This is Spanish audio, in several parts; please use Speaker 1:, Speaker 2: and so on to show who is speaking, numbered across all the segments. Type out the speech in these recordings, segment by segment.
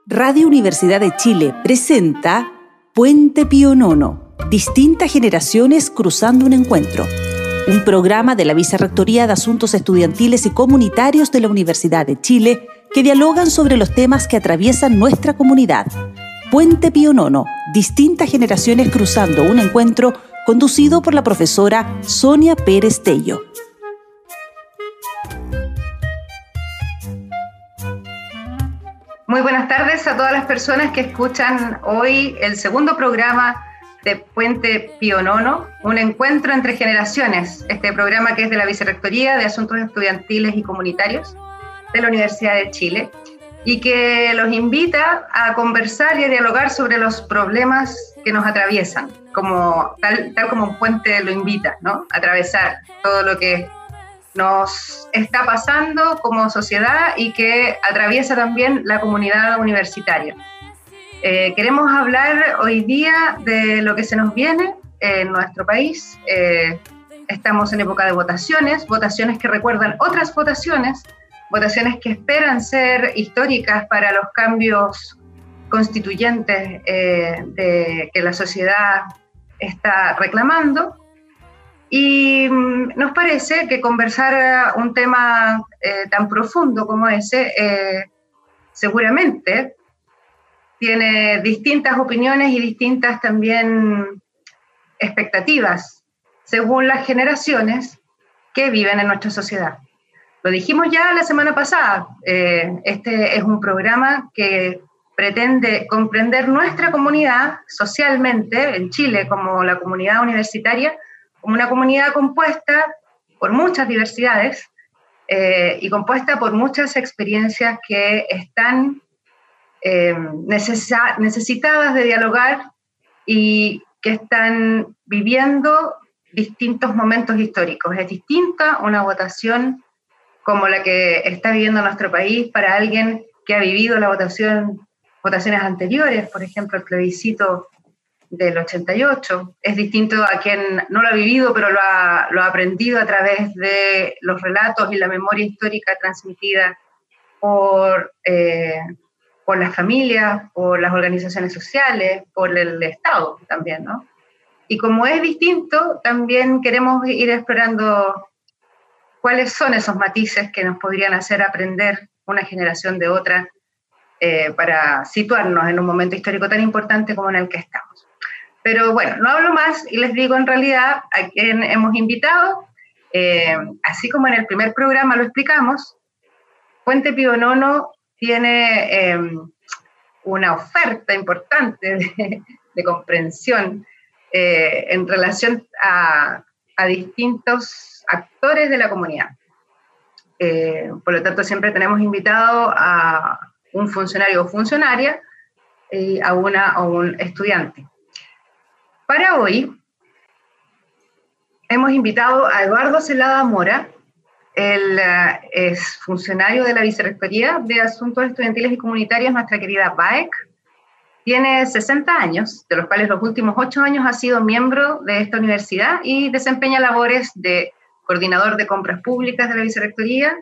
Speaker 1: Radio Universidad de Chile presenta Puente Pío IX, distintas generaciones cruzando un encuentro. Un programa de la Vicerrectoría de Asuntos Estudiantiles y Comunitarios de la Universidad de Chile que dialogan sobre los temas que atraviesan nuestra comunidad. Puente Pío IX, distintas generaciones cruzando un encuentro, conducido por la profesora Sonia Pérez Tello.
Speaker 2: Muy buenas tardes a todas las personas que escuchan hoy el segundo programa de Puente Pío IX, un encuentro entre generaciones, este programa que es de la Vicerrectoría de Asuntos Estudiantiles y Comunitarios de la Universidad de Chile y que los invita a conversar y a dialogar sobre los problemas que nos atraviesan, tal como un puente lo invita, ¿no? A atravesar todo lo que nos está pasando como sociedad y que atraviesa también la comunidad universitaria. Queremos hablar hoy día de lo que se nos viene en nuestro país. Estamos en época de votaciones que recuerdan otras votaciones que esperan ser históricas para los cambios constituyentes que la sociedad está reclamando. Y nos parece que conversar un tema tan profundo como ese seguramente tiene distintas opiniones y distintas también expectativas según las generaciones que viven en nuestra sociedad. Lo dijimos ya la semana pasada, este es un programa que pretende comprender nuestra comunidad socialmente en Chile como la comunidad universitaria, como una comunidad compuesta por muchas diversidades y compuesta por muchas experiencias que están necesitadas de dialogar y que están viviendo distintos momentos históricos. Es distinta una votación como la que está viviendo nuestro país para alguien que ha vivido votaciones anteriores, por ejemplo, el plebiscito del 88, es distinto a quien no lo ha vivido, pero lo ha aprendido a través de los relatos y la memoria histórica transmitida por las familias, por las organizaciones sociales, por el Estado también, ¿no? Y como es distinto, también queremos ir explorando cuáles son esos matices que nos podrían hacer aprender una generación de otra para situarnos en un momento histórico tan importante como en el que estamos. Pero bueno, no hablo más y les digo en realidad a quién hemos invitado. Así como en el primer programa lo explicamos, Puente Pío IX tiene una oferta importante de comprensión en relación a distintos actores de la comunidad. Por lo tanto, siempre tenemos invitado a un funcionario o funcionaria y a un estudiante. Para hoy hemos invitado a Eduardo Celada Mora. Él es funcionario de la Vicerrectoría de Asuntos Estudiantiles y Comunitarios, nuestra querida VAEC. Tiene 60 años, de los cuales los últimos 8 años ha sido miembro de esta universidad y desempeña labores de coordinador de compras públicas de la Vicerrectoría.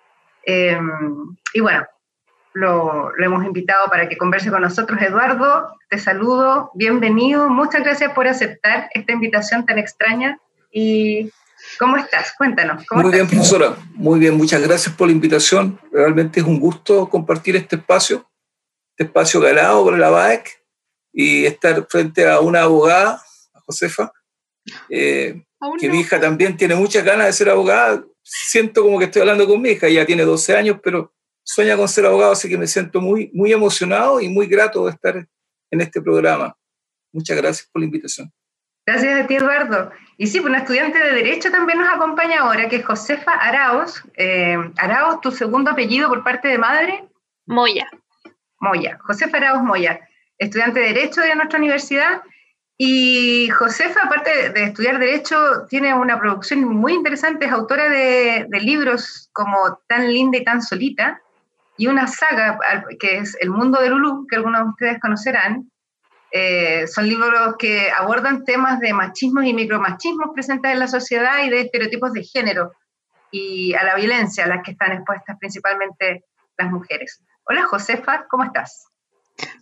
Speaker 2: Y bueno, lo hemos invitado para que converse con nosotros. Eduardo, te saludo, bienvenido, muchas gracias por aceptar esta invitación tan extraña. ¿Y cómo estás? Cuéntanos.
Speaker 3: Muy bien, profesora, muy bien, muchas gracias por la invitación. Realmente es un gusto compartir este espacio ganado por la VAEC y estar frente a una abogada, a Josefa, que mi hija también tiene muchas ganas de ser abogada. Siento como que estoy hablando con mi hija, ella tiene 12 años, pero sueña con ser abogado, así que me siento muy, muy emocionado y muy grato de estar en este programa. Muchas gracias por la invitación.
Speaker 2: Gracias a ti, Eduardo. Y sí, una estudiante de Derecho también nos acompaña ahora, que es Josefa Arauz. Arauz, ¿tu segundo apellido por parte de madre?
Speaker 4: Moya.
Speaker 2: Josefa Arauz Moya, estudiante de Derecho de nuestra universidad. Y Josefa, aparte de estudiar Derecho, tiene una producción muy interesante, es autora de libros como Tan linda y tan solita, y una saga que es El mundo de Lulú, que algunos de ustedes conocerán. Son libros que abordan temas de machismos y micromachismos presentes en la sociedad y de estereotipos de género y a la violencia a las que están expuestas principalmente las mujeres. Hola Josefa, ¿cómo estás?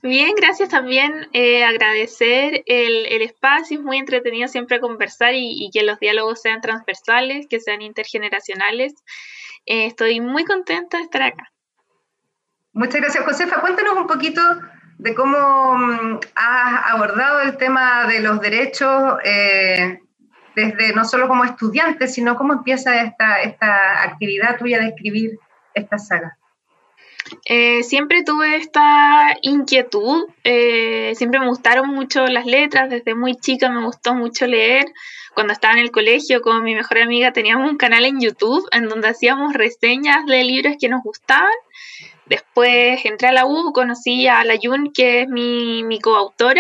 Speaker 4: Bien, gracias también. Agradecer el espacio, es muy entretenido siempre conversar y que los diálogos sean transversales, que sean intergeneracionales. Estoy muy contenta de estar acá.
Speaker 2: Muchas gracias, Josefa. Cuéntanos un poquito de cómo has abordado el tema de los derechos desde no solo como estudiante, sino cómo empieza esta actividad tuya de escribir esta saga.
Speaker 4: Siempre tuve esta inquietud, siempre me gustaron mucho las letras, desde muy chica me gustó mucho leer. Cuando estaba en el colegio con mi mejor amiga teníamos un canal en YouTube en donde hacíamos reseñas de libros que nos gustaban. Después entré a la U, conocí a la Yun, que es mi coautora,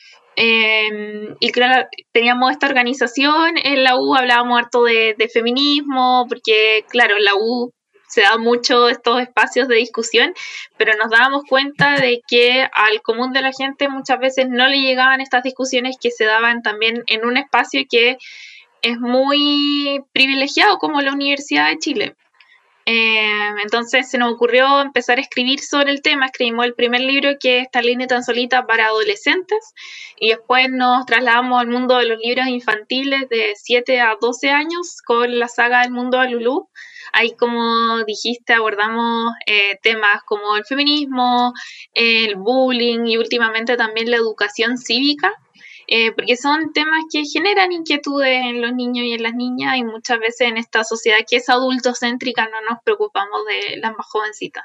Speaker 4: y claro, teníamos esta organización en la U, hablábamos harto de feminismo, porque claro, en la U se da mucho estos espacios de discusión, pero nos dábamos cuenta de que al común de la gente muchas veces no le llegaban estas discusiones que se daban también en un espacio que es muy privilegiado como la Universidad de Chile. Entonces se nos ocurrió empezar a escribir sobre el tema. Escribimos el primer libro, que es Tan linda y tan solita, para adolescentes, y después nos trasladamos al mundo de los libros infantiles de 7 a 12 años con la saga del mundo de Lulú. Ahí, como dijiste, abordamos temas como el feminismo, el bullying y últimamente también la educación cívica, porque son temas que generan inquietudes en los niños y en las niñas, y muchas veces en esta sociedad que es adultocéntrica no nos preocupamos de las más jovencitas.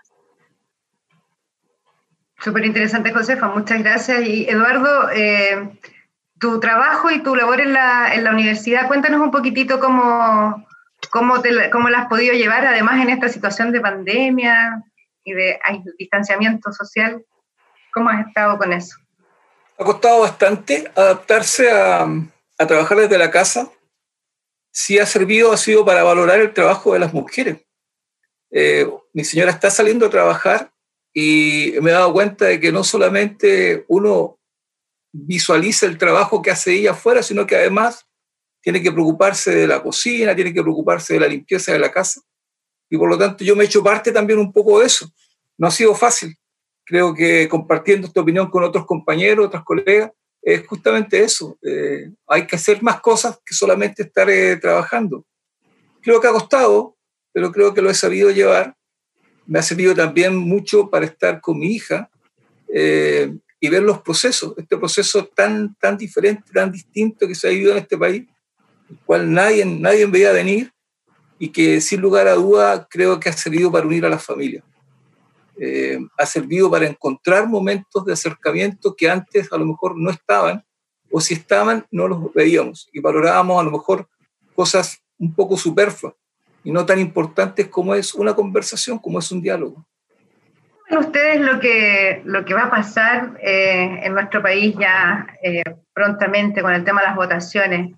Speaker 2: Súper interesante, Josefa, muchas gracias. Y Eduardo, tu trabajo y tu labor en la universidad, cuéntanos un poquitito cómo la has podido llevar, además en esta situación de pandemia y de distanciamiento social. ¿Cómo has estado con eso?
Speaker 3: Ha costado bastante adaptarse a trabajar desde la casa. Sí ha sido para valorar el trabajo de las mujeres. Mi señora está saliendo a trabajar y me he dado cuenta de que no solamente uno visualiza el trabajo que hace ella afuera, sino que además tiene que preocuparse de la cocina, tiene que preocuparse de la limpieza de la casa. Y por lo tanto yo me he hecho parte también un poco de eso. No ha sido fácil. Creo que compartiendo esta opinión con otros compañeros, otras colegas, es justamente eso. Hay que hacer más cosas que solamente estar trabajando. Creo que ha costado, pero creo que lo he sabido llevar. Me ha servido también mucho para estar con mi hija y ver los procesos, este proceso tan diferente, tan distinto que se ha vivido en este país, el cual nadie veía venir y que sin lugar a duda creo que ha servido para unir a las familias. Ha servido para encontrar momentos de acercamiento que antes a lo mejor no estaban, o si estaban no los veíamos y valorábamos a lo mejor cosas un poco superfluas y no tan importantes como es una conversación, como es un diálogo.
Speaker 2: Ustedes lo que va a pasar en nuestro país ya prontamente con el tema de las votaciones.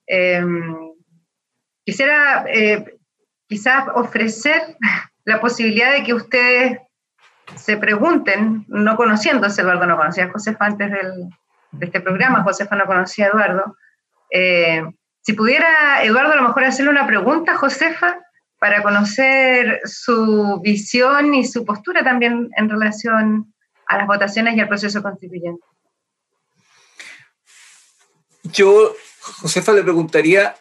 Speaker 2: Quisiera quizás ofrecer la posibilidad de que ustedes se pregunten, no conociéndose. Eduardo no conocía a Josefa antes de este programa, Josefa no conocía a Eduardo. Si pudiera, Eduardo, a lo mejor hacerle una pregunta a Josefa para conocer su visión y su postura también en relación a las votaciones y al proceso constituyente.
Speaker 3: Yo, Josefa, le preguntaría,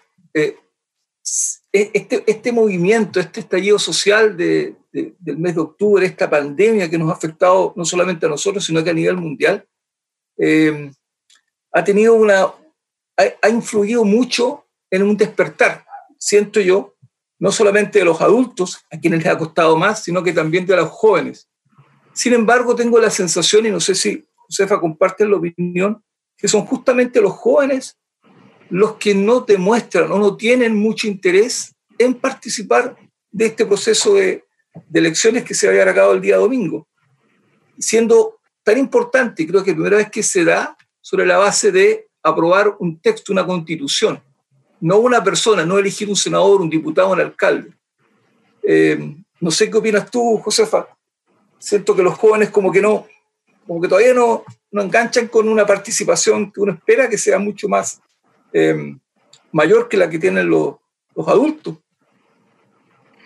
Speaker 3: este movimiento, este estallido social del mes de octubre, esta pandemia que nos ha afectado no solamente a nosotros, sino que a nivel mundial, ha influido mucho en un despertar, siento yo, no solamente de los adultos, a quienes les ha costado más, sino que también de los jóvenes. Sin embargo, tengo la sensación, y no sé si Josefa comparte la opinión, que son justamente los jóvenes los que no demuestran o no tienen mucho interés en participar de este proceso de elecciones que se va a llevar a cabo el día domingo. Siendo tan importante, creo que la primera vez que se da sobre la base de aprobar un texto, una constitución, no una persona, no elegir un senador, un diputado, un alcalde. No sé qué opinas tú, Josefa. Siento que los jóvenes como que todavía no enganchan con una participación que uno espera que sea mucho más mayor que la que tienen los adultos.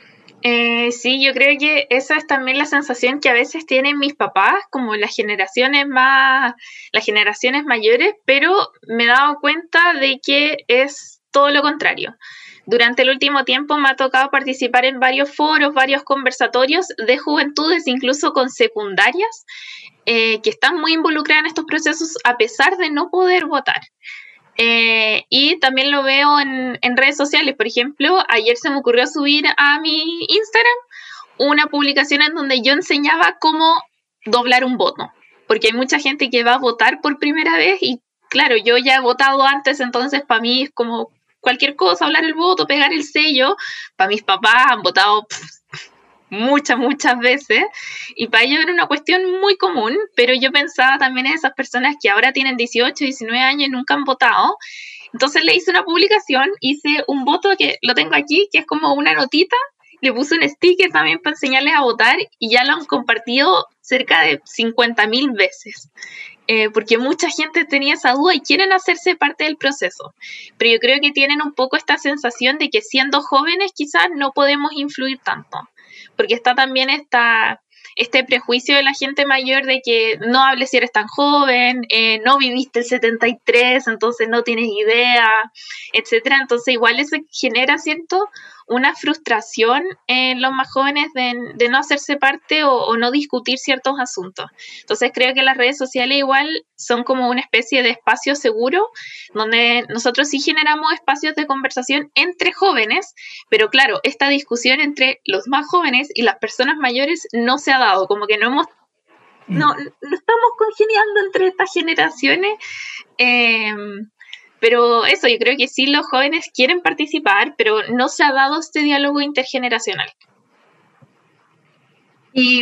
Speaker 4: Sí, yo creo que esa es también la sensación que a veces tienen mis papás, como las generaciones mayores, pero me he dado cuenta de que es todo lo contrario. Durante el último tiempo me ha tocado participar en varios foros, varios conversatorios de juventudes, incluso con secundarias, que están muy involucradas en estos procesos a pesar de no poder votar. Y también lo veo en redes sociales. Por ejemplo, ayer se me ocurrió subir a mi Instagram una publicación en donde yo enseñaba cómo doblar un voto, porque hay mucha gente que va a votar por primera vez y claro, yo ya he votado antes, entonces para mí es como cualquier cosa, hablar el voto, pegar el sello. Para mis papás han votado muchas veces, y para ellos era una cuestión muy común, pero yo pensaba también en esas personas que ahora tienen 18, 19 años y nunca han votado. Entonces le hice una publicación, hice un voto que lo tengo aquí, que es como una notita, le puse un sticker también para enseñarles a votar y ya lo han compartido cerca de 50.000 veces. Porque mucha gente tenía esa duda y quieren hacerse parte del proceso. Pero yo creo que tienen un poco esta sensación de que siendo jóvenes quizás no podemos influir tanto. Porque está también este prejuicio de la gente mayor de que no hables si eres tan joven, no viviste el 73, entonces no tienes idea, etcétera. Entonces igual eso genera, ¿cierto?, una frustración en los más jóvenes de no hacerse parte o no discutir ciertos asuntos. Entonces creo que las redes sociales igual son como una especie de espacio seguro donde nosotros sí generamos espacios de conversación entre jóvenes, pero claro, esta discusión entre los más jóvenes y las personas mayores no se ha dado, como que no estamos congeniando entre estas generaciones. Pero eso, yo creo que sí los jóvenes quieren participar, pero no se ha dado este diálogo intergeneracional.
Speaker 2: Y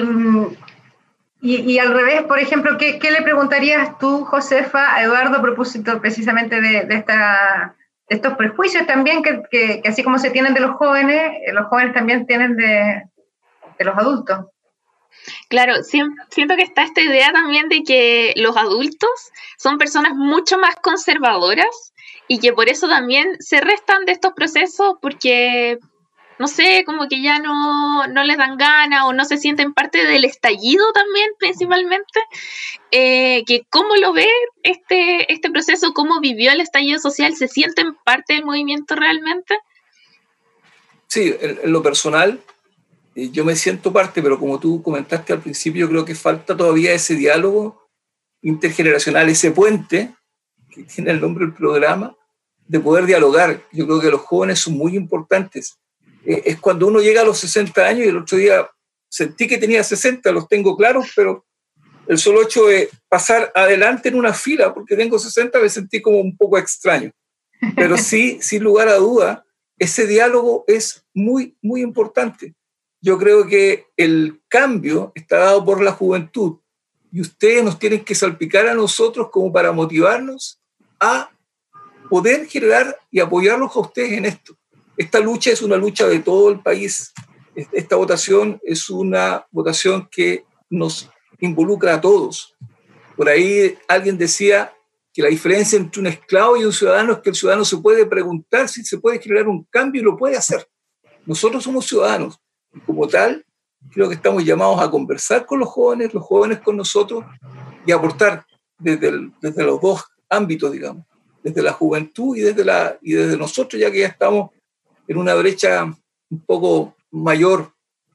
Speaker 2: al revés, por ejemplo, ¿qué le preguntarías tú, Josefa, a Eduardo a propósito precisamente de estos prejuicios también que así como se tienen de los jóvenes también tienen de los adultos?
Speaker 4: Claro, siento que está esta idea también de que los adultos son personas mucho más conservadoras y que por eso también se restan de estos procesos porque, no sé, como que ya no les dan ganas o no se sienten parte del estallido también principalmente, que cómo lo ve este proceso, cómo vivió el estallido social, ¿se sienten parte del movimiento realmente?
Speaker 3: Sí, en lo personal, yo me siento parte, pero como tú comentaste al principio, yo creo que falta todavía ese diálogo intergeneracional, ese puente, que tiene el nombre del programa, de poder dialogar. Yo creo que los jóvenes son muy importantes. Es cuando uno llega a los 60 años, y el otro día sentí que tenía 60, los tengo claros, pero el solo hecho de pasar adelante en una fila, porque tengo 60, me sentí como un poco extraño. Pero sí, sin lugar a duda, ese diálogo es muy, muy importante. Yo creo que el cambio está dado por la juventud y ustedes nos tienen que salpicar a nosotros como para motivarnos a poder generar y apoyarlos a ustedes en esto. Esta lucha es una lucha de todo el país. Esta votación es una votación que nos involucra a todos. Por ahí alguien decía que la diferencia entre un esclavo y un ciudadano es que el ciudadano se puede preguntar si se puede generar un cambio y lo puede hacer. Nosotros somos ciudadanos. Y como tal, creo que estamos llamados a conversar con los jóvenes con nosotros y aportar desde los dos ámbitos, digamos, desde la juventud y desde nosotros, ya que ya estamos en una brecha un poco mayor.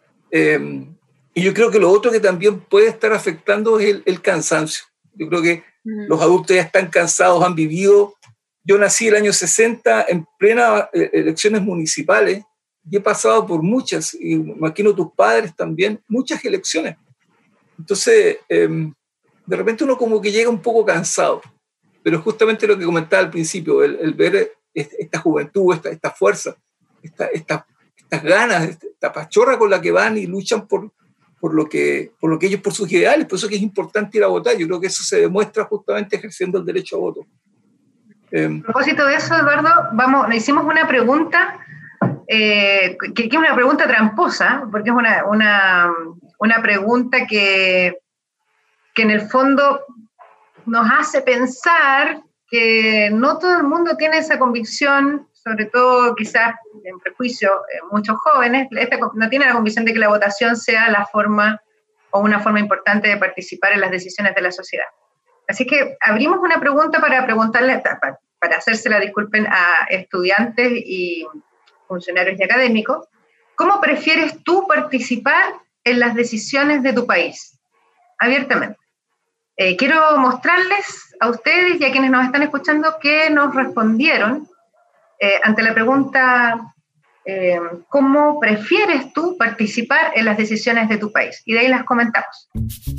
Speaker 3: Y yo creo que lo otro que también puede estar afectando es el cansancio. Yo creo que los adultos ya están cansados, han vivido. Yo nací el año 60 en plena elecciones municipales y he pasado por muchas, y me imagino tus padres también, muchas elecciones. Entonces, de repente uno como que llega un poco cansado, pero justamente lo que comentaba al principio, el ver esta juventud, esta fuerza, estas ganas, esta pachorra con la que van y luchan por lo que ellos, por sus ideales. Por eso que es importante ir a votar. Yo creo que eso se demuestra justamente ejerciendo el derecho a voto.
Speaker 2: A propósito de eso, Eduardo, le hicimos una pregunta que es una pregunta tramposa, porque es una pregunta que en el fondo nos hace pensar que no todo el mundo tiene esa convicción sobre todo quizás en prejuicio, muchos jóvenes, no tienen la convicción de que la votación sea la forma o una forma importante de participar en las decisiones de la sociedad. Así que abrimos una pregunta para preguntarle, para hacérsela, disculpen, a estudiantes y funcionarios y académicos. ¿Cómo prefieres tú participar en las decisiones de tu país? Abiertamente. Quiero mostrarles a ustedes y a quienes nos están escuchando que nos respondieron ante la pregunta ¿cómo prefieres tú participar en las decisiones de tu país? Y de ahí las comentamos.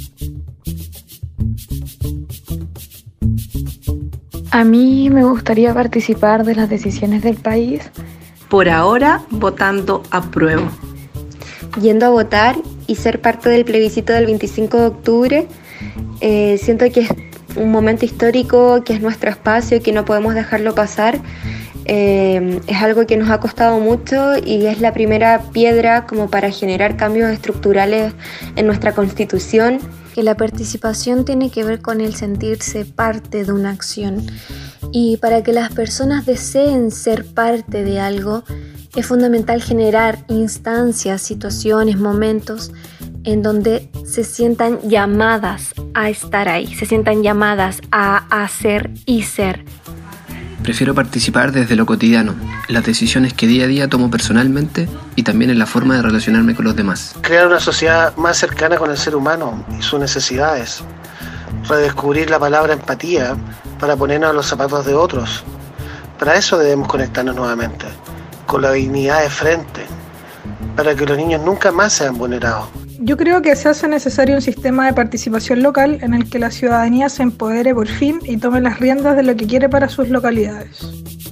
Speaker 5: A mí me gustaría participar de las decisiones del país.
Speaker 6: Por ahora, votando apruebo.
Speaker 7: Yendo a votar y ser parte del plebiscito del 25 de octubre, siento que es un momento histórico, que es nuestro espacio, que no podemos dejarlo pasar. Es algo que nos ha costado mucho y es la primera piedra como para generar cambios estructurales en nuestra Constitución.
Speaker 5: Que la participación tiene que ver con el sentirse parte de una acción, y para que las personas deseen ser parte de algo es fundamental generar instancias, situaciones, momentos en donde se sientan llamadas a estar ahí, se sientan llamadas a hacer y ser.
Speaker 8: Prefiero participar desde lo cotidiano, en las decisiones que día a día tomo personalmente y también en la forma de relacionarme con los demás.
Speaker 9: Crear una sociedad más cercana con el ser humano y sus necesidades. Redescubrir la palabra empatía para ponernos a los zapatos de otros. Para eso debemos conectarnos nuevamente, con la dignidad de frente, para que los niños nunca más sean vulnerados.
Speaker 10: Yo creo que se hace necesario un sistema de participación local en el que la ciudadanía se empodere por fin y tome las riendas de lo que quiere para sus localidades.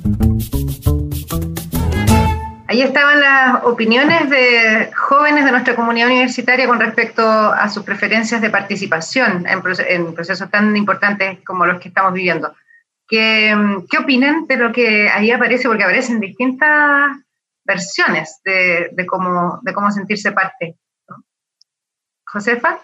Speaker 2: Ahí estaban las opiniones de jóvenes de nuestra comunidad universitaria con respecto a sus preferencias de participación en procesos tan importantes como los que estamos viviendo. ¿Qué opinan de lo que ahí aparece? Porque aparecen distintas versiones de cómo sentirse parte. ¿Josefa?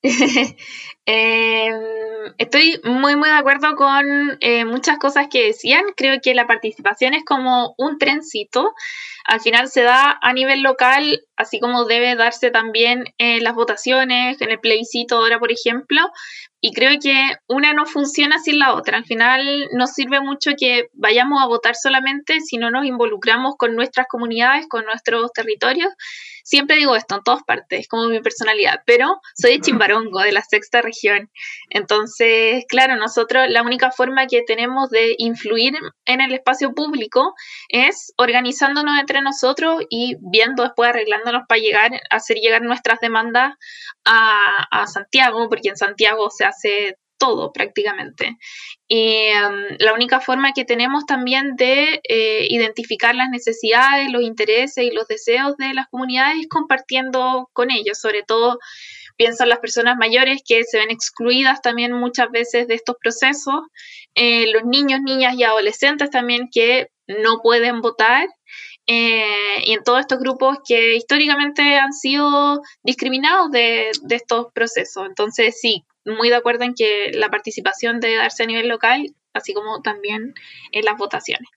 Speaker 4: Estoy muy de acuerdo con muchas cosas que decían. Creo que la participación es como un trencito. Al final se da a nivel local, así como debe darse también en las votaciones, en el plebiscito ahora, por ejemplo. Y creo que una no funciona sin la otra. Al final no sirve mucho que vayamos a votar solamente si no nos involucramos con nuestras comunidades, con nuestros territorios. Siempre digo esto en todas partes, es como mi personalidad, pero soy de Chimbarongo, de la 6ª región. Entonces, claro, nosotros la única forma que tenemos de influir en el espacio público es organizándonos entre nosotros y viendo después, arreglándonos para hacer llegar nuestras demandas a Santiago, porque en Santiago se hace todo prácticamente. Y la única forma que tenemos también de identificar las necesidades, los intereses y los deseos de las comunidades es compartiendo con ellos. Sobre todo pienso en las personas mayores que se ven excluidas también muchas veces de estos procesos, los niños, niñas y adolescentes también que no pueden votar, y en todos estos grupos que históricamente han sido discriminados de estos procesos. Entonces sí, muy de acuerdo en que la participación debe darse a nivel local, así como también en las votaciones.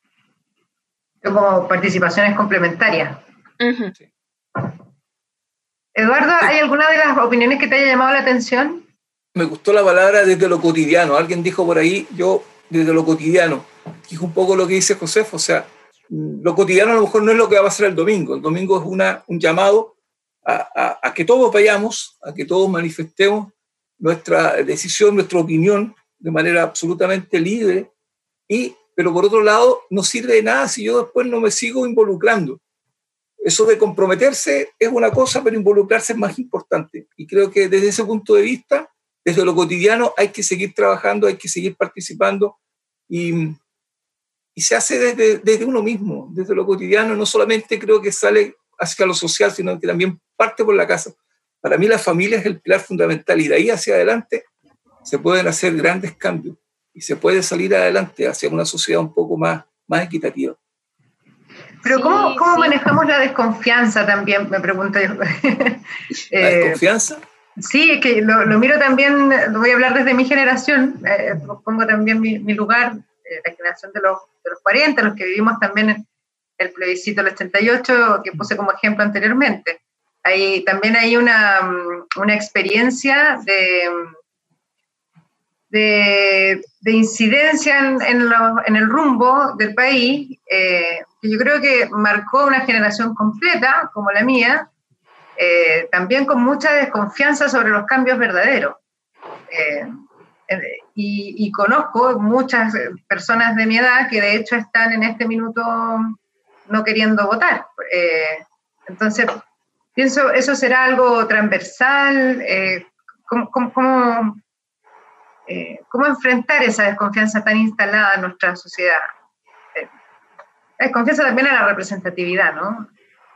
Speaker 2: Como participaciones complementarias.
Speaker 4: Uh-huh.
Speaker 3: Sí.
Speaker 2: Eduardo, ¿hay alguna de las opiniones que te haya llamado la atención?
Speaker 3: Me gustó la palabra desde lo cotidiano. Alguien dijo por ahí, yo desde lo cotidiano. Dijo un poco lo que dice Josefa, o sea, lo cotidiano a lo mejor no es lo que va a pasar el domingo. El domingo es un llamado a que todos vayamos, a que todos manifestemos nuestra decisión, nuestra opinión de manera absolutamente libre, pero por otro lado no sirve de nada si yo después no me sigo involucrando. Eso de comprometerse es una cosa, pero involucrarse es más importante. Y creo que desde ese punto de vista, desde lo cotidiano, hay que seguir trabajando, hay que seguir participando y se hace desde uno mismo, desde lo cotidiano. No solamente creo que sale hacia lo social, sino que también parte por la casa. Para mí la familia es el pilar fundamental y de ahí hacia adelante se pueden hacer grandes cambios y se puede salir adelante hacia una sociedad un poco más equitativa.
Speaker 2: Pero ¿cómo manejamos la desconfianza también? Me pregunto yo.
Speaker 3: ¿La desconfianza?
Speaker 2: Sí, es que lo miro también, lo voy a hablar desde mi generación, pongo también mi lugar la generación de los 40, los que vivimos también el plebiscito del 88, que puse como ejemplo anteriormente. También hay una experiencia de incidencia en el rumbo del país, que yo creo que marcó una generación completa, como la mía, también con mucha desconfianza sobre los cambios verdaderos. Y conozco muchas personas de mi edad que de hecho están en este minuto no queriendo votar. Entonces, pienso, ¿eso será algo transversal? ¿Cómo enfrentar esa desconfianza tan instalada en nuestra sociedad? La desconfianza también a la representatividad, ¿no?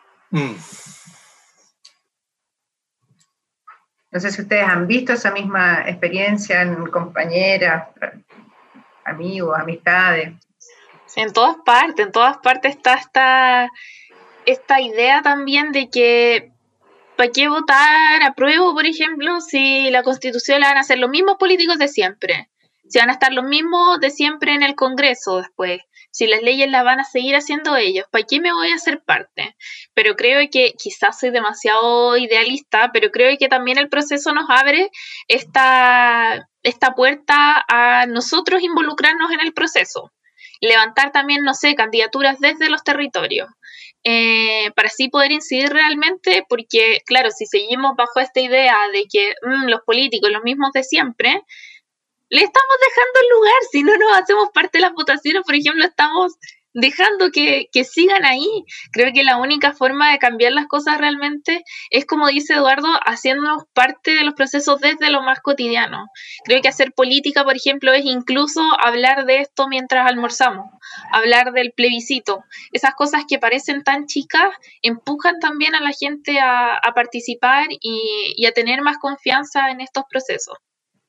Speaker 2: No sé si ustedes han visto esa misma experiencia en compañeras, amigos, amistades.
Speaker 4: En todas partes está esta idea también de que ¿para qué votar apruebo, por ejemplo, si la Constitución la van a hacer los mismos políticos de siempre? Si van a estar los mismos de siempre en el Congreso después, si las leyes las van a seguir haciendo ellos, ¿para qué me voy a hacer parte? Pero creo que quizás soy demasiado idealista, pero creo que también el proceso nos abre esta puerta a nosotros involucrarnos en el proceso. Levantar también, no sé, candidaturas desde los territorios, para así poder incidir realmente, porque, claro, si seguimos bajo esta idea de que los políticos, los mismos de siempre, le estamos dejando el lugar. Si no nos hacemos parte de las votaciones, por ejemplo, estamos dejando que sigan ahí. Creo que la única forma de cambiar las cosas realmente es, como dice Eduardo, haciéndonos parte de los procesos desde lo más cotidiano. Creo que hacer política, por ejemplo, es incluso hablar de esto mientras almorzamos, hablar del plebiscito. Esas cosas que parecen tan chicas empujan también a la gente a participar y a tener más confianza en estos procesos.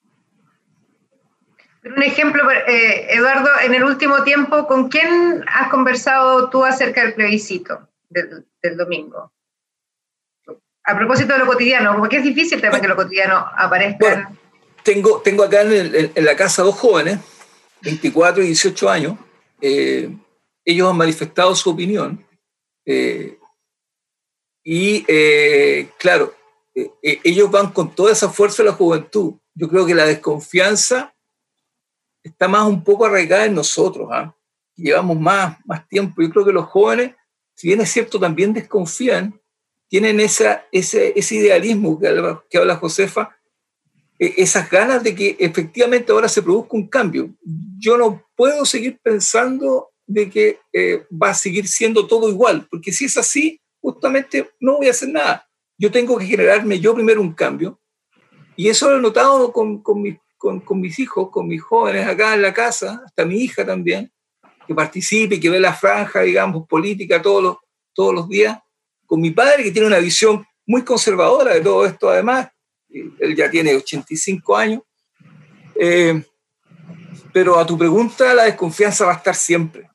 Speaker 2: Un ejemplo, Eduardo, en el último tiempo, ¿con quién has conversado tú acerca del plebiscito del domingo? A propósito de lo cotidiano, porque es difícil también que lo cotidiano aparezca.
Speaker 3: Bueno, tengo acá en la casa dos jóvenes, 24 y 18 años. Ellos han manifestado su opinión. Claro, ellos van con toda esa fuerza de la juventud. Yo creo que la desconfianza está más un poco arraigada en nosotros, llevamos más tiempo. Yo creo que los jóvenes, si bien es cierto, también desconfían, tienen ese idealismo que habla Josefa, esas ganas de que efectivamente ahora se produzca un cambio. Yo no puedo seguir pensando de que va a seguir siendo todo igual, porque si es así, justamente no voy a hacer nada. Yo tengo que generarme yo primero un cambio, y eso lo he notado con mis hijos, con mis jóvenes acá en la casa, hasta mi hija también, que participe, que ve la franja, digamos, política todos los días, con mi padre, que tiene una visión muy conservadora de todo esto, además, él ya tiene 85 años, pero a tu pregunta, la desconfianza va a estar siempre,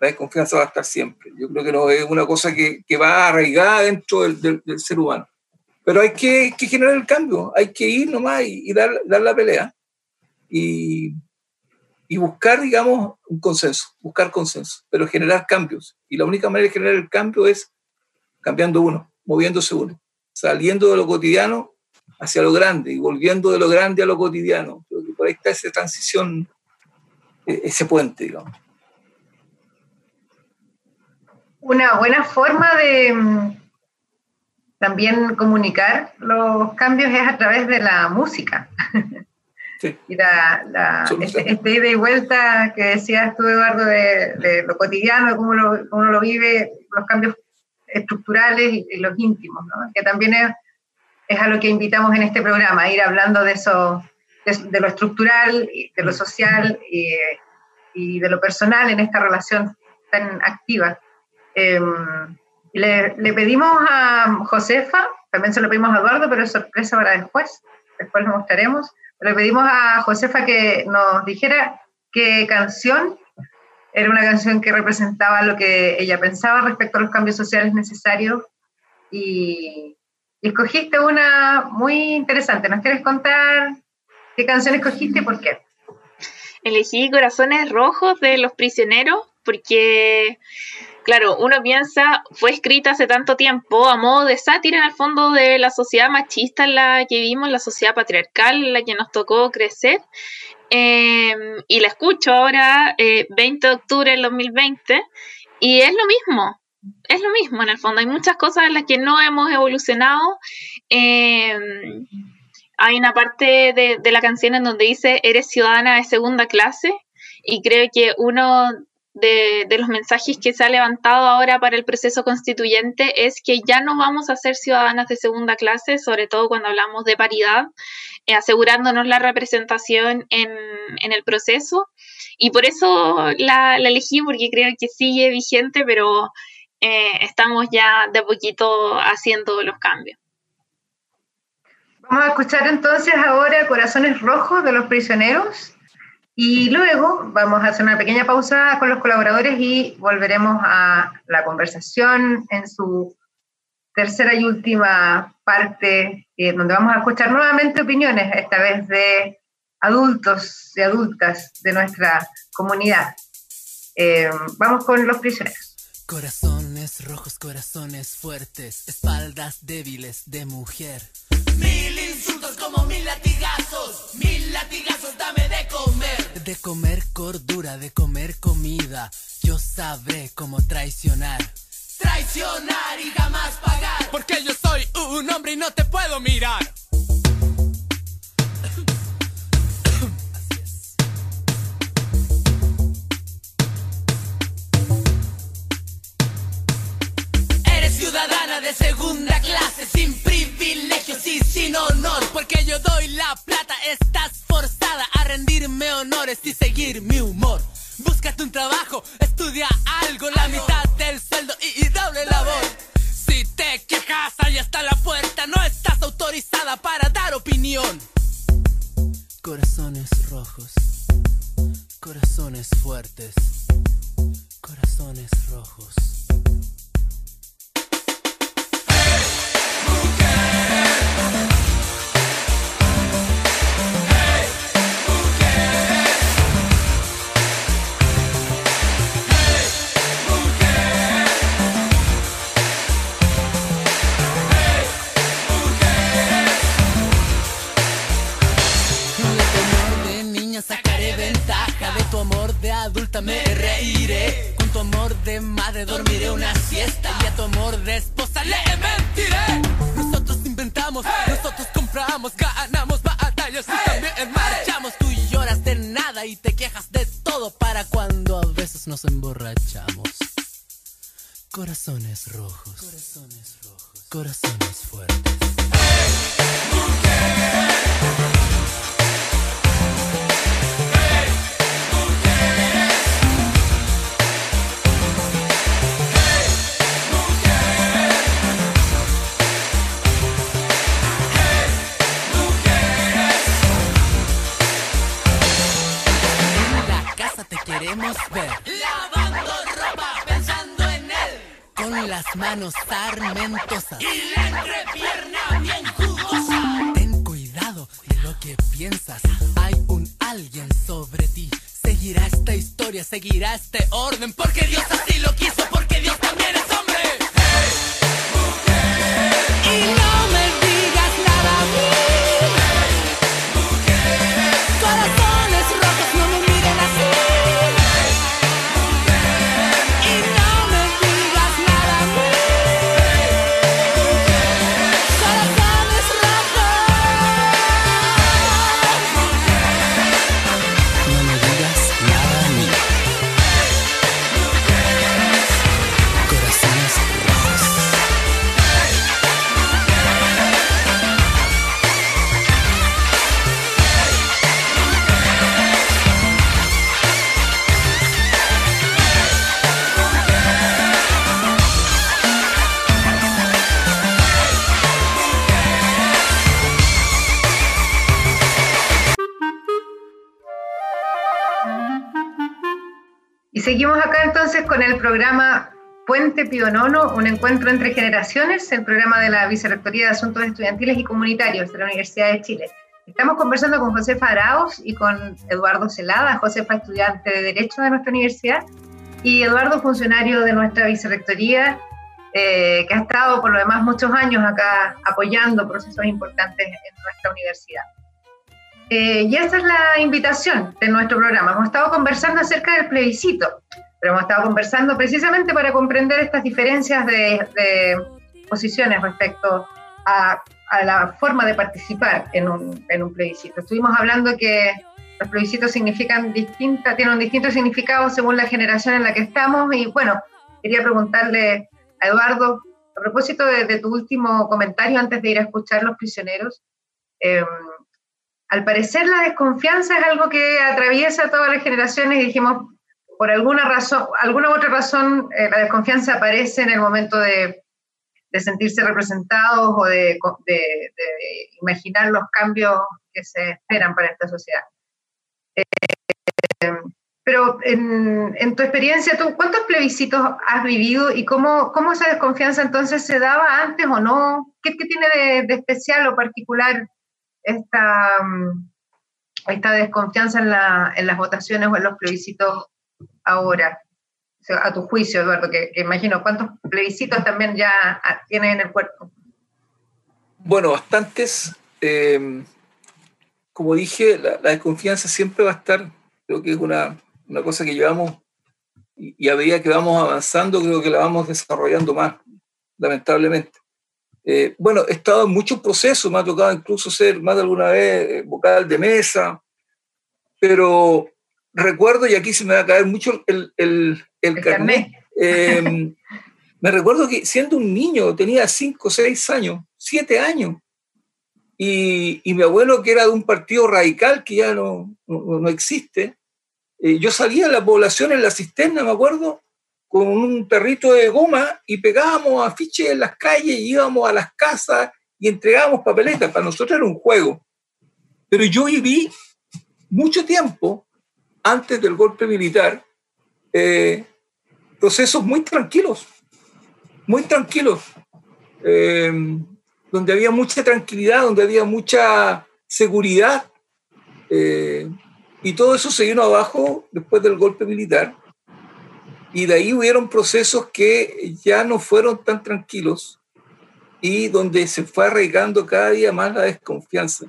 Speaker 3: yo creo que no es una cosa que va arraigada dentro del ser humano, pero hay que generar el cambio, hay que ir nomás y dar la pelea, y buscar, digamos, buscar consenso, pero generar cambios. Y la única manera de generar el cambio es cambiando uno, moviéndose uno, saliendo de lo cotidiano hacia lo grande y volviendo de lo grande a lo cotidiano. Creo que por ahí está esa transición, ese puente, digamos.
Speaker 2: Una buena forma de también comunicar los cambios es a través de la música. Sí. Y este ida y vuelta que decías tú, Eduardo, de lo cotidiano, de cómo uno lo vive, los cambios estructurales y los íntimos, ¿no? Que también es a lo que invitamos en este programa, a ir hablando de eso, de lo estructural, de lo social y de lo personal en esta relación tan activa. Le pedimos a Josefa, también se lo pedimos a Eduardo, pero es sorpresa para después lo mostraremos. Le pedimos a Josefa que nos dijera qué canción era una canción que representaba lo que ella pensaba respecto a los cambios sociales necesarios, y escogiste una muy interesante. ¿Nos quieres contar qué canción escogiste y por qué?
Speaker 4: Elegí Corazones Rojos de Los Prisioneros porque, claro, uno piensa, fue escrita hace tanto tiempo a modo de sátira en el fondo de la sociedad machista en la que vivimos, la sociedad patriarcal en la que nos tocó crecer. Y la escucho ahora, 20 de octubre del 2020, y es lo mismo en el fondo. Hay muchas cosas en las que no hemos evolucionado. Hay una parte de la canción en donde dice, eres ciudadana de segunda clase, y creo que uno de los mensajes que se ha levantado ahora para el proceso constituyente es que ya no vamos a ser ciudadanas de segunda clase, sobre todo cuando hablamos de paridad, asegurándonos la representación en el proceso, y por eso la elegí, porque creo que sigue vigente, pero estamos ya de a poquito haciendo los cambios.
Speaker 2: Vamos a escuchar entonces ahora Corazones Rojos de Los Prisioneros, y luego vamos a hacer una pequeña pausa con los colaboradores y volveremos a la conversación en su tercera y última parte, donde vamos a escuchar nuevamente opiniones, esta vez de adultos y adultas de nuestra comunidad. Vamos con Los Prisioneros.
Speaker 11: Corazones rojos, corazones fuertes, espaldas débiles de mujer. 1000 insultos como 1000 latigazos, 1000 latigazos, dame de comer. De comer cordura, de comer comida, yo sabré cómo traicionar. Traicionar y jamás pagar, porque yo soy un hombre y no te puedo mirar. Así es. Eres ciudadana de segunda clase, sin privilegios y sin honor, porque yo doy la plata, estás forzada a rendirme honores y seguir mi humor. Búscate un trabajo, estudia algo, la mitad del sueldo y doble labor. Si te quejas, ahí está la puerta, no estás autorizada para dar opinión. Corazones rojos, corazones fuertes, corazones rojos. Sacaré ventaja de tu amor de adulta, me reiré. Con tu amor de madre dormiré una siesta, y a tu amor de esposa le mentiré. Nosotros inventamos, nosotros compramos, ganamos batallas y también marchamos. Tú lloras de nada y te quejas de todo, para cuando a veces nos emborrachamos. Corazones rojos, corazones rojos, corazones fuertes. ¡Hey, mujer! Queremos ver lavando ropa, pensando en él, con las manos sarmentosas y la entrepierna bien jugosa. Ten cuidado de lo que piensas, hay un alguien sobre ti. Seguirá esta historia, seguirá este orden, porque Dios así lo quiso, porque Dios también es hombre. Hey, mujer. Y no me digas nada a mí. Hey, mujer. Corazones rojos, no me miren así.
Speaker 2: Y seguimos acá entonces con el programa Puente Pío Nono, un encuentro entre generaciones, el programa de la Vicerrectoría de Asuntos Estudiantiles y Comunitarios de la Universidad de Chile. Estamos conversando con Josefa Arauz y con Eduardo Celada. Josefa, estudiante de Derecho de nuestra universidad, y Eduardo, funcionario de nuestra vicerrectoría, que ha estado por lo demás muchos años acá apoyando procesos importantes en nuestra universidad. Y esa es la invitación de nuestro programa. Hemos estado conversando acerca del plebiscito, pero hemos estado conversando precisamente para comprender estas diferencias de posiciones respecto a la forma de participar en un plebiscito. Estuvimos hablando que los plebiscitos tienen un distinto significado según la generación en la que estamos, y bueno, quería preguntarle a Eduardo, a propósito de tu último comentario antes de ir a escuchar Los Prisioneros, al parecer la desconfianza es algo que atraviesa todas las generaciones, y dijimos, por alguna u otra razón, la desconfianza aparece en el momento de sentirse representados o de imaginar los cambios que se esperan para esta sociedad. Pero en tu experiencia, ¿tú cuántos plebiscitos has vivido y cómo esa desconfianza entonces se daba antes o no? ¿Qué tiene de especial o particular esta desconfianza en las votaciones o en los plebiscitos ahora? O sea, a tu juicio, Eduardo, que imagino, ¿cuántos plebiscitos también ya tienes en el cuerpo?
Speaker 3: Bueno, bastantes. Como dije, la desconfianza siempre va a estar. Creo que es una cosa que llevamos, y a medida que vamos avanzando, creo que la vamos desarrollando más, lamentablemente. Bueno, he estado en muchos procesos, me ha tocado incluso ser más de alguna vez vocal de mesa, pero recuerdo, y aquí se me va a caer mucho el carnet, me recuerdo que siendo un niño, tenía 5, 6 años, 7 años, y mi abuelo, que era de un partido radical que ya no existe, yo salía a la población en la cisterna, me acuerdo, con un perrito de goma, y pegábamos afiches en las calles, y íbamos a las casas y entregábamos papeletas. Para nosotros era un juego. Pero yo viví mucho tiempo, antes del golpe militar, procesos muy tranquilos, donde había mucha tranquilidad, donde había mucha seguridad, y todo eso se vino abajo después del golpe militar, y de ahí hubieron procesos que ya no fueron tan tranquilos, y donde se fue arraigando cada día más la desconfianza,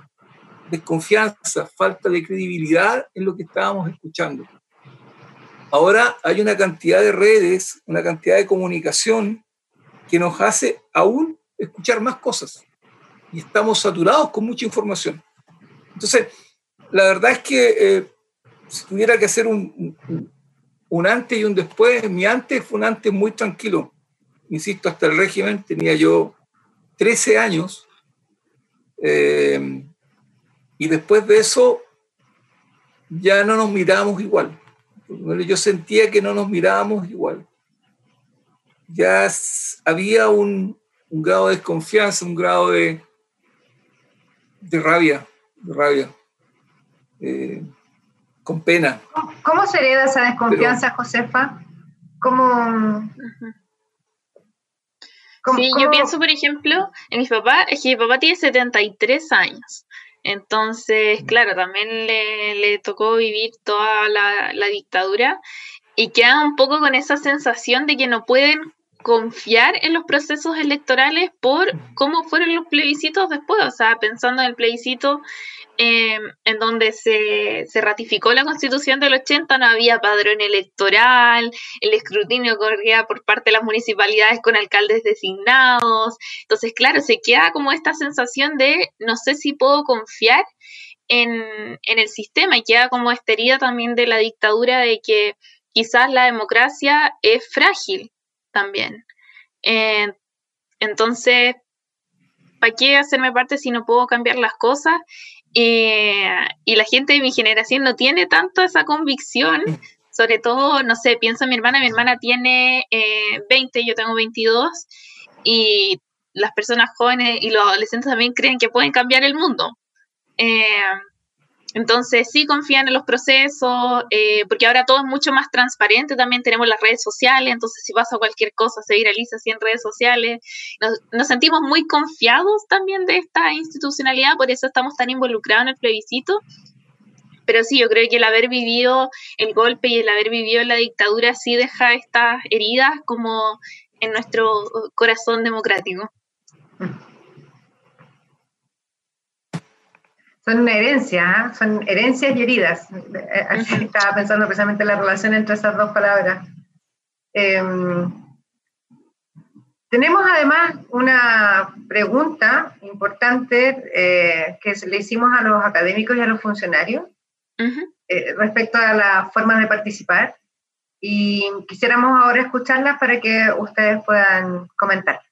Speaker 3: falta de credibilidad en lo que estábamos escuchando. Ahora hay una cantidad de redes, una cantidad de comunicación que nos hace aún escuchar más cosas, y estamos saturados con mucha información. Entonces, la verdad es que si tuviera que hacer un antes y un después, mi antes fue un antes muy tranquilo. Insisto, hasta el régimen tenía yo 13 años, y después de eso ya no nos mirábamos igual. Yo sentía que no nos mirábamos igual. Ya había un grado de desconfianza, un grado de rabia, con pena.
Speaker 2: ¿Cómo se hereda esa desconfianza, Josefa?
Speaker 4: Sí, yo pienso, por ejemplo, en mi papá, es que mi papá tiene 73 años. Entonces, claro, también le tocó vivir toda la dictadura, y queda un poco con esa sensación de que no pueden confiar en los procesos electorales por cómo fueron los plebiscitos después. O sea, pensando en el plebiscito en donde se ratificó la Constitución del 80, no había padrón electoral, el escrutinio corría por parte de las municipalidades con alcaldes designados. Entonces, claro, se queda como esta sensación de no sé si puedo confiar en el sistema, y queda como esta herida también de la dictadura, de que quizás la democracia es frágil también. Entonces, ¿para qué hacerme parte si no puedo cambiar las cosas? Y la gente de mi generación no tiene tanto esa convicción, sobre todo, no sé, pienso en mi hermana tiene 20, yo tengo 22, y las personas jóvenes y los adolescentes también creen que pueden cambiar el mundo. Entonces sí confían en los procesos, porque ahora todo es mucho más transparente, también tenemos las redes sociales, entonces si pasa cualquier cosa se viraliza así en redes sociales. Nos sentimos muy confiados también de esta institucionalidad, por eso estamos tan involucrados en el plebiscito. Pero sí, yo creo que el haber vivido el golpe y el haber vivido la dictadura sí deja estas heridas como en nuestro corazón democrático.
Speaker 2: Son herencias, son herencias y heridas. Estaba pensando precisamente en la relación entre esas dos palabras. Tenemos además una pregunta importante que le hicimos a los académicos y a los funcionarios respecto a las formas de participar, y quisiéramos ahora escucharlas para que ustedes puedan comentar.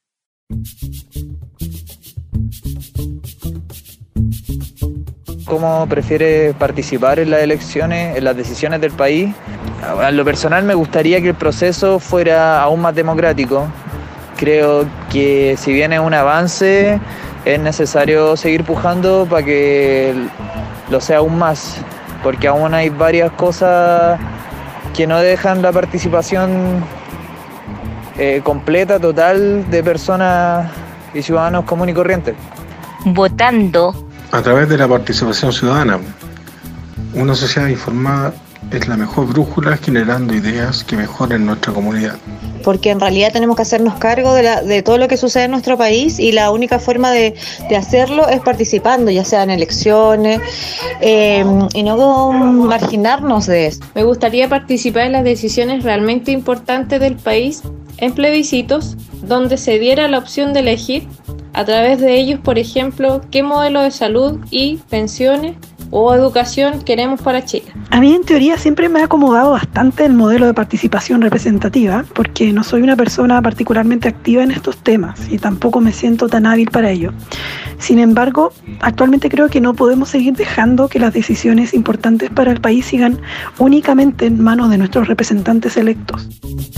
Speaker 12: ¿Cómo prefiere participar en las elecciones, en las decisiones del país? En lo personal me gustaría que el proceso fuera aún más democrático. Creo que si bien es un avance, es necesario seguir pujando para que lo sea aún más, porque aún hay varias cosas que no dejan la participación completa, total, de personas y ciudadanos comunes y corrientes.
Speaker 13: Votando.
Speaker 14: A través de la participación ciudadana. Una sociedad informada es la mejor brújula generando ideas que mejoren nuestra comunidad.
Speaker 15: Porque en realidad tenemos que hacernos cargo de todo lo que sucede en nuestro país, y la única forma de hacerlo es participando, ya sea en elecciones, y no marginarnos de eso.
Speaker 16: Me gustaría participar en las decisiones realmente importantes del país, en plebiscitos, donde se diera la opción de elegir a través de ellos, por ejemplo, qué modelo de salud y pensiones o educación queremos para Chile.
Speaker 17: A mí en teoría siempre me ha acomodado bastante el modelo de participación representativa, porque no soy una persona particularmente activa en estos temas y tampoco me siento tan hábil para ello. Sin embargo, actualmente creo que no podemos seguir dejando que las decisiones importantes para el país sigan únicamente en manos de nuestros representantes electos.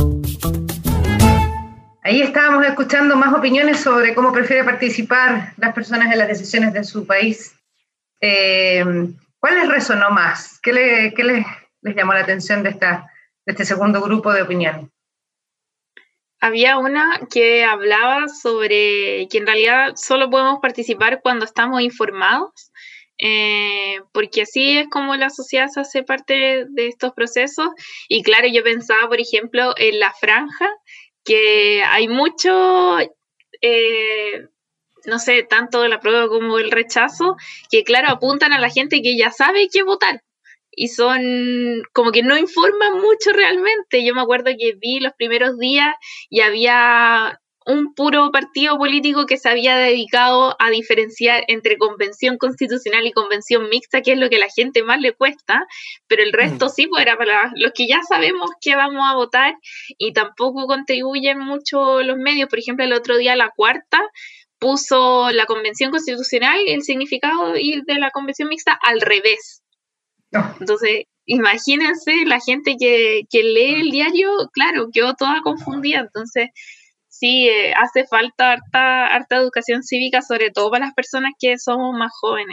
Speaker 2: Ahí estábamos escuchando más opiniones sobre cómo prefiere participar las personas en las decisiones de su país. ¿Cuál les resonó más? ¿Qué les llamó la atención de este segundo grupo de opinión?
Speaker 4: Había una que hablaba sobre que en realidad solo podemos participar cuando estamos informados, porque así es como la sociedad se hace parte de estos procesos. Y claro, yo pensaba, por ejemplo, en la franja, que hay mucho, no sé, tanto el apruebo como el rechazo, que claro, apuntan a la gente que ya sabe qué votar, y son como que no informan mucho realmente. Yo me acuerdo que vi los primeros días y había un puro partido político que se había dedicado a diferenciar entre convención constitucional y convención mixta, que es lo que a la gente más le cuesta, pero el resto sí, pues era para los que ya sabemos que vamos a votar, y tampoco contribuyen mucho los medios. Por ejemplo, el otro día La Cuarta puso la convención constitucional, el significado y de la convención mixta al revés. Entonces, imagínense la gente que lee el diario, claro, quedó toda confundida. Entonces, sí, hace falta harta educación cívica, sobre todo para las personas que somos más jóvenes.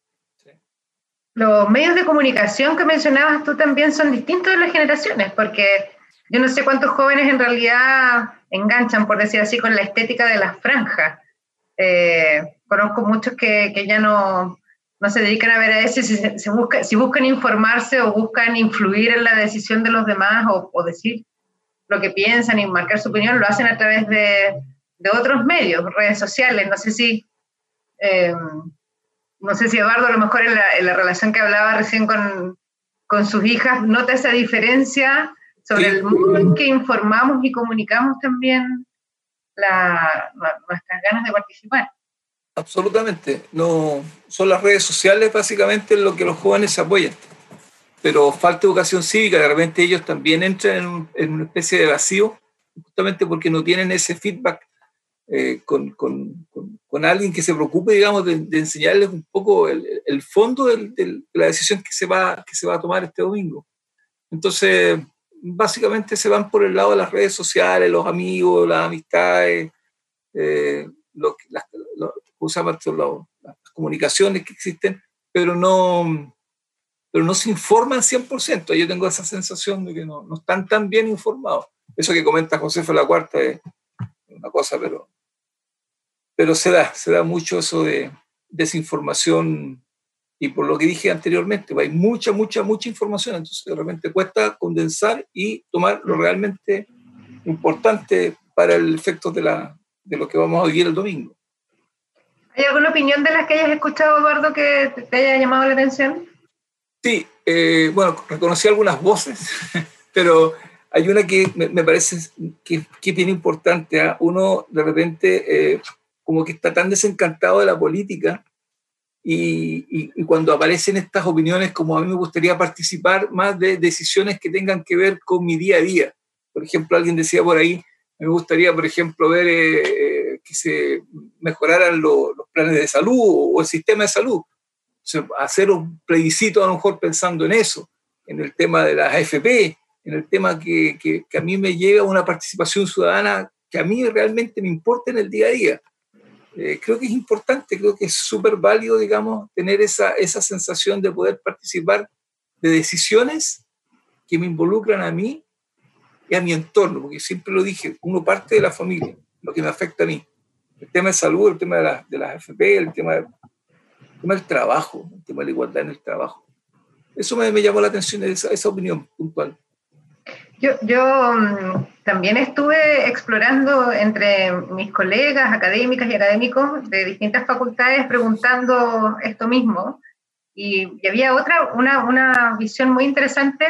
Speaker 2: Los medios de comunicación que mencionabas tú también son distintos de las generaciones, porque yo no sé cuántos jóvenes en realidad enganchan, por decir así, con la estética de las franjas. Conozco muchos que ya no se dedican a ver a eso, si buscan informarse o buscan influir en la decisión de los demás o decir lo que piensan y marcar su opinión, lo hacen a través de otros medios, redes sociales. No sé si Eduardo, a lo mejor en la relación que hablaba recién con sus hijas, nota esa diferencia sobre el modo en que informamos y comunicamos también nuestras ganas de participar.
Speaker 3: Absolutamente. No, son las redes sociales básicamente en lo que los jóvenes se apoyan. Pero falta educación cívica, de repente ellos también entran en una especie de vacío, justamente porque no tienen ese feedback con alguien que se preocupe, digamos, de enseñarles un poco el fondo de la decisión que se va a tomar este domingo. Entonces, básicamente se van por el lado de las redes sociales, los amigos, las amistades, las comunicaciones que existen, pero no pero no se informan 100%. Yo tengo esa sensación de que no están tan bien informados. Eso que comenta Josefa La Cuarta es una cosa, pero se da mucho eso de desinformación, y por lo que dije anteriormente, hay mucha información, entonces de repente cuesta condensar y tomar lo realmente importante para el efecto de lo que vamos a vivir el domingo.
Speaker 2: ¿Hay alguna opinión de las que hayas escuchado, Eduardo, que te haya llamado la atención?
Speaker 3: Sí, bueno, reconocí algunas voces, pero hay una que me parece que es bien importante. Uno de repente como que está tan desencantado de la política y cuando aparecen estas opiniones, como a mí me gustaría participar más de decisiones que tengan que ver con mi día a día. Por ejemplo, alguien decía por ahí, me gustaría, por ejemplo, ver que se mejoraran los planes de salud o el sistema de salud. O sea, hacer un plebiscito a lo mejor pensando en eso, en el tema de las AFP, en el tema que a mí me lleva a una participación ciudadana que a mí realmente me importa en el día a día. Creo que es importante, creo que es súper válido, digamos, tener esa sensación de poder participar de decisiones que me involucran a mí y a mi entorno, porque siempre lo dije, uno parte de la familia, lo que me afecta a mí. El tema de salud, el tema de las AFP, el tema del trabajo, el tema de la igualdad en el trabajo. Eso me llamó la atención, esa opinión puntual.
Speaker 2: Yo también estuve explorando entre mis colegas académicas y académicos de distintas facultades preguntando esto mismo, y había una visión muy interesante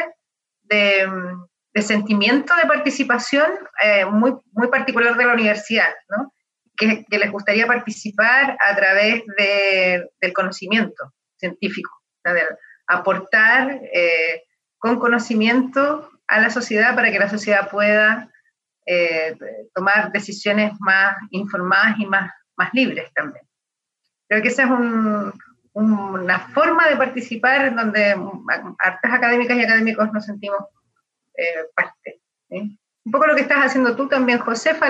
Speaker 2: de sentimiento de participación muy particular de la universidad, ¿no? Que les gustaría participar a través del conocimiento científico, de aportar con conocimiento a la sociedad para que la sociedad pueda tomar decisiones más informadas y más libres también. Creo que esa es una forma de participar en donde artes académicas y académicos nos sentimos parte. Un poco lo que estás haciendo tú también, Josefa,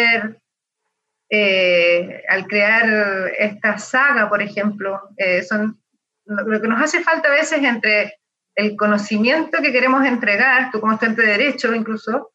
Speaker 2: al crear esta saga, por ejemplo, lo que nos hace falta a veces entre el conocimiento que queremos entregar, tú como estudiante de Derecho incluso,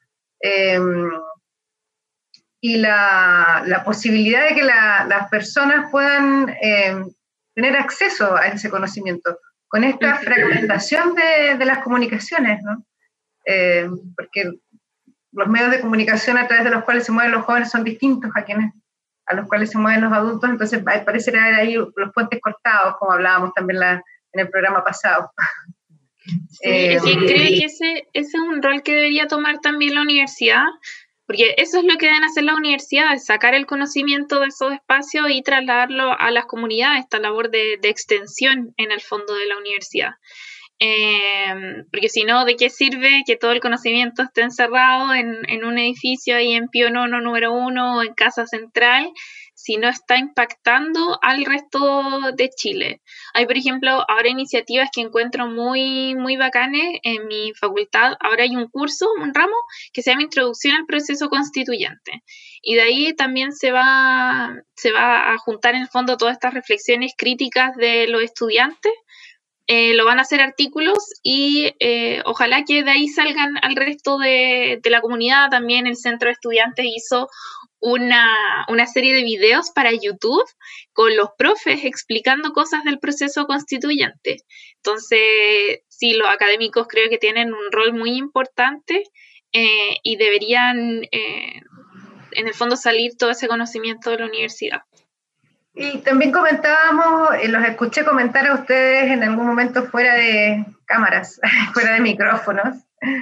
Speaker 2: y la posibilidad de que las personas puedan tener acceso a ese conocimiento, con esta fragmentación de las comunicaciones, ¿no? Porque los medios de comunicación a través de los cuales se mueven los jóvenes son distintos a los cuales se mueven los adultos, entonces parece haber ahí los puentes cortados, como hablábamos también en el programa pasado.
Speaker 4: Sí, creo que ese es un rol que debería tomar también la universidad, porque eso es lo que deben hacer las universidades, sacar el conocimiento de esos espacios y trasladarlo a las comunidades, esta labor de extensión en el fondo de la universidad. Porque si no, ¿de qué sirve que todo el conocimiento esté encerrado en un edificio ahí en Pío IX número 1 o en Casa Central, si no está impactando al resto de Chile? Hay, por ejemplo, ahora iniciativas que encuentro muy, muy bacanes en mi facultad. Ahora hay un curso, un ramo, que se llama Introducción al Proceso Constituyente. Y de ahí también se va a juntar en el fondo todas estas reflexiones críticas de los estudiantes. Lo van a hacer artículos y ojalá que de ahí salgan al resto de la comunidad. También el Centro de Estudiantes hizo una serie de videos para YouTube con los profes explicando cosas del proceso constituyente. Entonces, sí, los académicos creo que tienen un rol muy importante y deberían, en el fondo, salir todo ese conocimiento de la universidad.
Speaker 2: Y también comentábamos, los escuché comentar a ustedes en algún momento fuera de cámaras, fuera de micrófonos,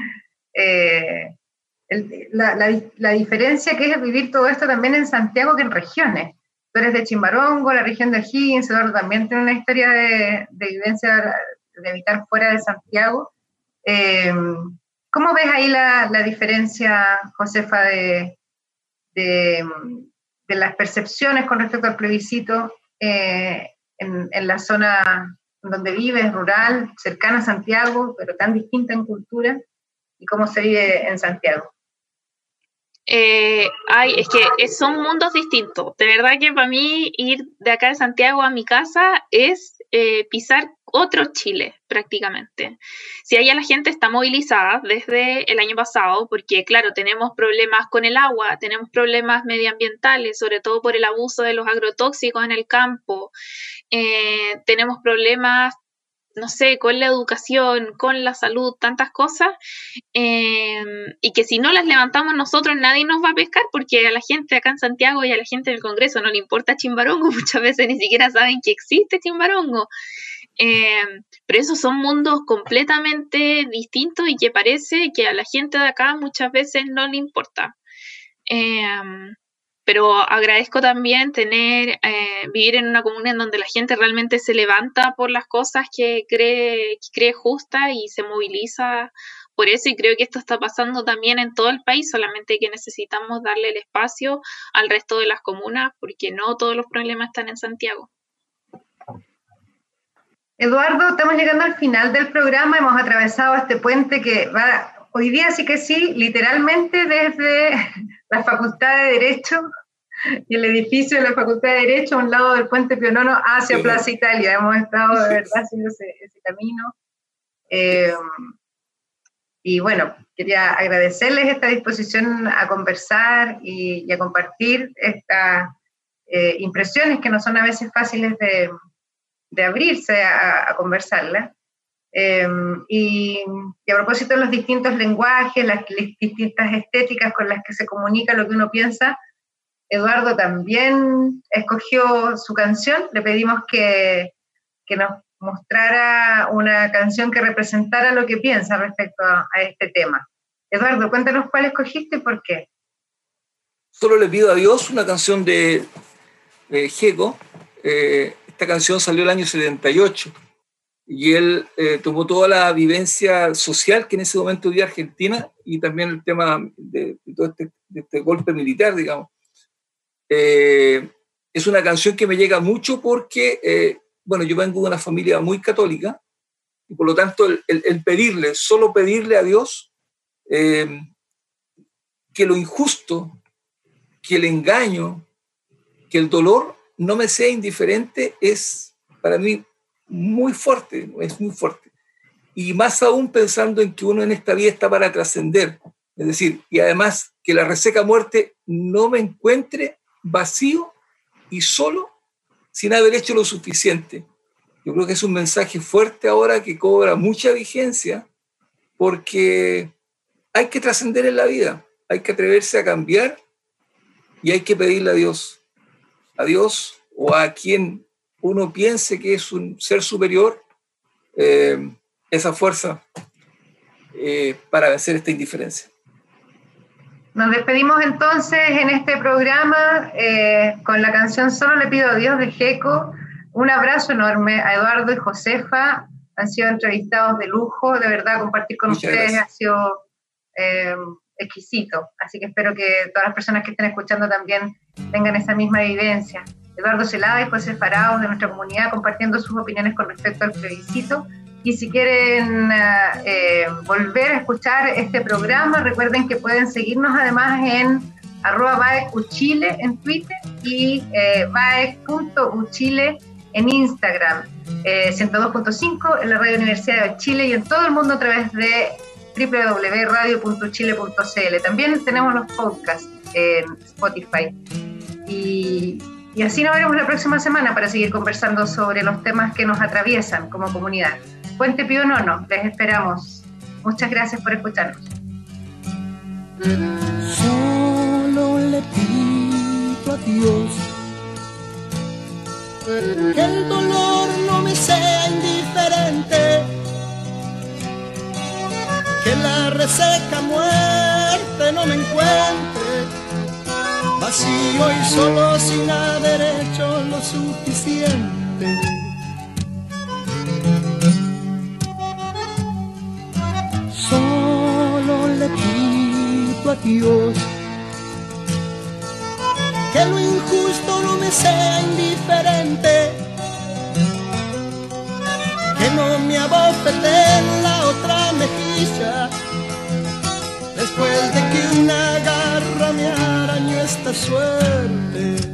Speaker 2: la diferencia que es vivir todo esto también en Santiago que en regiones. Tú eres de Chimbarongo, la región de O'Higgins, Eduardo también tiene una historia de vivencia de habitar fuera de Santiago. ¿Cómo ves ahí la diferencia, Josefa, de las percepciones con respecto al plebiscito en la zona donde vives, rural, cercana a Santiago, pero tan distinta en cultura, y cómo se vive en Santiago?
Speaker 4: Es que son mundos distintos. De verdad que para mí ir de acá de Santiago a mi casa es pisar otro Chile, prácticamente. Si allá la gente está movilizada desde el año pasado, porque claro, tenemos problemas con el agua, tenemos problemas medioambientales, sobre todo por el abuso de los agrotóxicos en el campo, tenemos problemas, no sé, con la educación, con la salud, tantas cosas, y que si no las levantamos nosotros nadie nos va a pescar, porque a la gente acá en Santiago y a la gente del Congreso no le importa Chimbarongo, muchas veces ni siquiera saben que existe Chimbarongo. Pero esos son mundos completamente distintos y que parece que a la gente de acá muchas veces no le importa. Pero agradezco también vivir en una comuna en donde la gente realmente se levanta por las cosas que cree justas y se moviliza por eso, y creo que esto está pasando también en todo el país, solamente que necesitamos darle el espacio al resto de las comunas, porque no todos los problemas están en Santiago.
Speaker 2: Eduardo, estamos llegando al final del programa, hemos atravesado este puente que va, hoy día sí que sí, literalmente desde la Facultad de Derecho y el edificio de la Facultad de Derecho a un lado del puente Pío IX hacia Plaza Italia. Hemos estado de verdad haciendo ese camino. Y bueno, quería agradecerles esta disposición a conversar y a compartir estas impresiones que no son a veces fáciles de abrirse a conversarlas. Y a propósito de los distintos lenguajes, las distintas estéticas con las que se comunica lo que uno piensa, Eduardo también escogió su canción. Le pedimos que nos mostrara una canción que representara lo que piensa respecto a este tema. Eduardo, cuéntanos cuál escogiste y por qué.
Speaker 3: Solo le pido a Dios, una canción de Gieco. Esta canción salió el año 78 y él tomó toda la vivencia social que en ese momento vivía Argentina y también el tema de todo este golpe militar, digamos. Es una canción que me llega mucho porque, bueno, yo vengo de una familia muy católica y por lo tanto solo pedirle a Dios que lo injusto, que el engaño, que el dolor no me sea indiferente es para mí muy fuerte, es muy fuerte. Y más aún pensando en que uno en esta vida está para trascender, es decir, y además que la reseca muerte no me encuentre vacío y solo sin haber hecho lo suficiente. Yo creo que es un mensaje fuerte ahora que cobra mucha vigencia porque hay que trascender en la vida, hay que atreverse a cambiar y hay que pedirle a Dios o a quien uno piense que es un ser superior, esa fuerza para vencer esta indiferencia.
Speaker 2: Nos despedimos entonces en este programa con la canción Solo le pido a Dios de Gieco. Un abrazo enorme a Eduardo y Josefa, han sido entrevistados de lujo, de verdad compartir con Muchas ustedes gracias. Ha sido exquisito, así que espero que todas las personas que estén escuchando también tengan esa misma vivencia. Eduardo Celada y José Arauz de nuestra comunidad compartiendo sus opiniones con respecto al plebiscito. Y si quieren volver a escuchar este programa, recuerden que pueden seguirnos además en @baecuchile en Twitter y baec.uchile en Instagram, 102.5 en la Radio Universidad de Chile y en todo el mundo a través de www.radio.chile.cl. También tenemos los podcasts en Spotify. Y así nos veremos la próxima semana para seguir conversando sobre los temas que nos atraviesan como comunidad. Puente Pío IX, les esperamos. Muchas gracias por escucharnos.
Speaker 11: Solo le pido a Dios que el dolor no me sea indiferente, que la reseca muerte no me encuentre vacío y solo sin haber hecho lo suficiente. Solo le pido a Dios que lo injusto no me sea indiferente, que no me abofete en la otra mejilla después de que una garra me arañó esta suerte.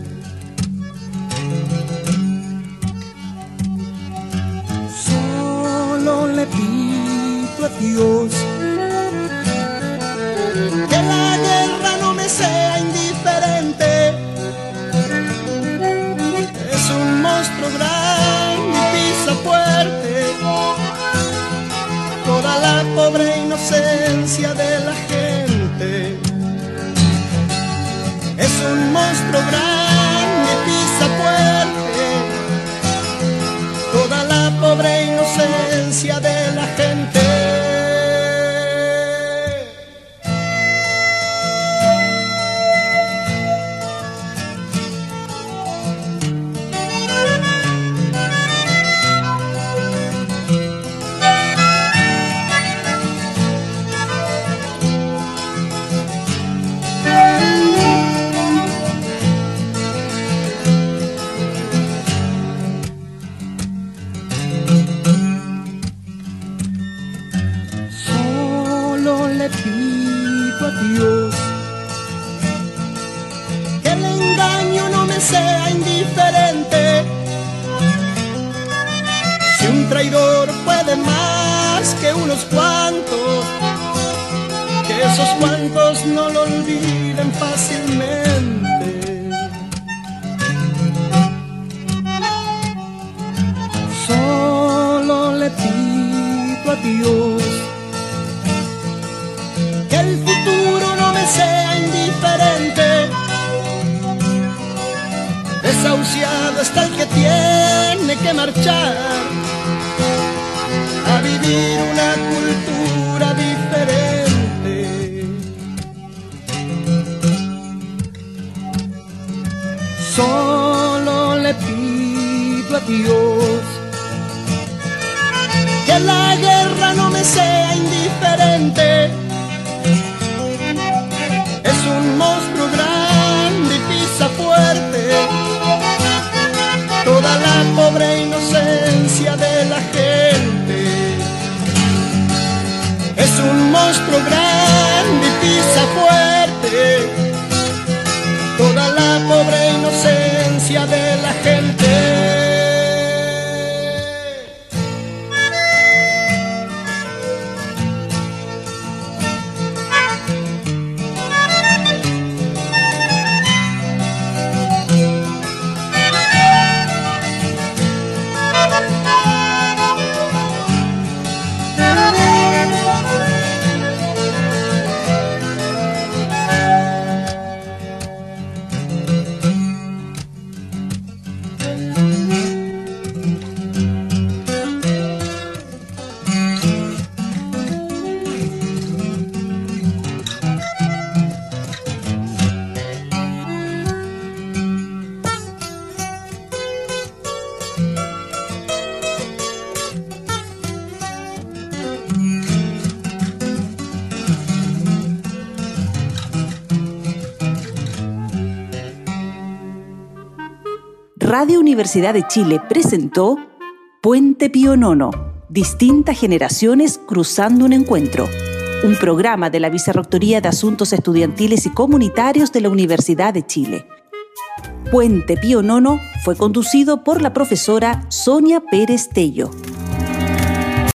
Speaker 11: pido a Dios que la guerra no me sea indiferente. Es un monstruo grande y pisa fuerte toda la pobre inocencia de la gente. Es un monstruo grande y pisa fuerte toda la pobre inocencia de la gente. Le pido a Dios que el engaño no me sea indiferente. Si un traidor puede más que unos cuantos, que esos cuantos no lo olviden fácilmente. Solo le pido a Dios que el futuro no me sea indiferente. Desahuciado está el que tiene que marchar a vivir una cultura diferente. Solo le pido a Dios que la guerra no me sea indiferente. Es un monstruo grande y pisa fuerte toda la pobre inocencia de la gente. Es un monstruo grande y pisa fuerte toda la pobre inocencia de la gente.
Speaker 1: Radio Universidad de Chile presentó Puente Pío Nono, distintas generaciones cruzando un encuentro, un programa de la Vicerrectoría de Asuntos Estudiantiles y Comunitarios de la Universidad de Chile. Puente Pío Nono fue conducido por la profesora Sonia Pérez Tello.